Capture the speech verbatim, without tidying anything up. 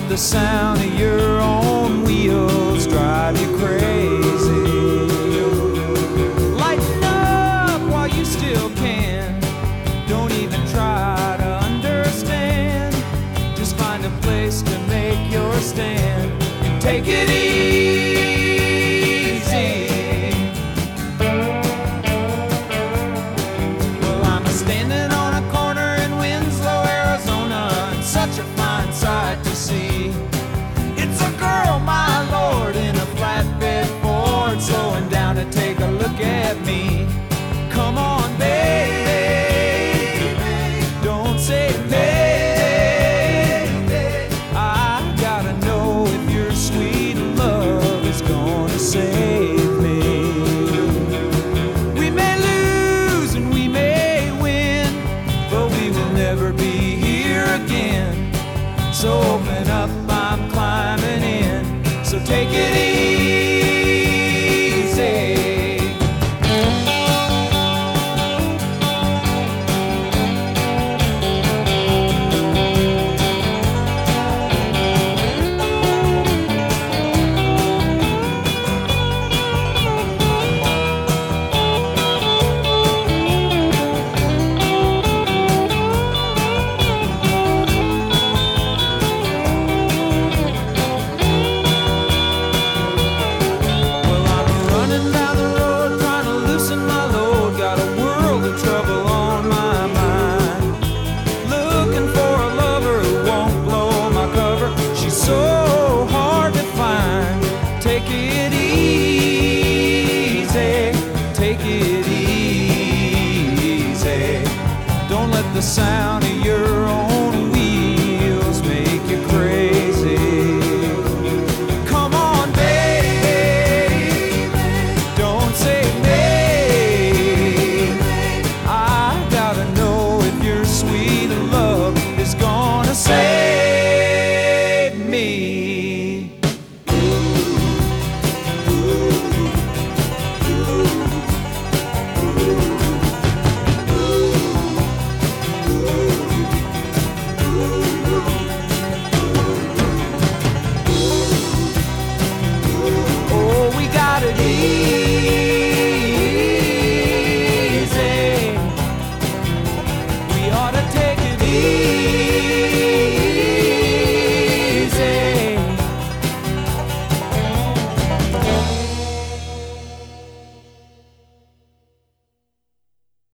let the sound of your own wheels drive you crazy. Lighten up while you still can. Don't even try to understand. Just find a place to make your stand and take it easy. Well, I'm standing on a corner in Winslow, Arizona, and such a fine sight to see. It's a girl, my lord, in a flatbed Ford, slowing down to take a look at me. Come on, baby, don't say maybe. I gotta know if your sweet love is gonna save me. We may lose and we may win, but we will never be here again. So open up, I'm climbing in, so take it easy. Well, I'm running down the road trying to loosen my load. Got a world of trouble on my mind. Looking for a lover who won't blow my cover. She's so hard to find. Take it easy, take it easy. Don't let the sound of your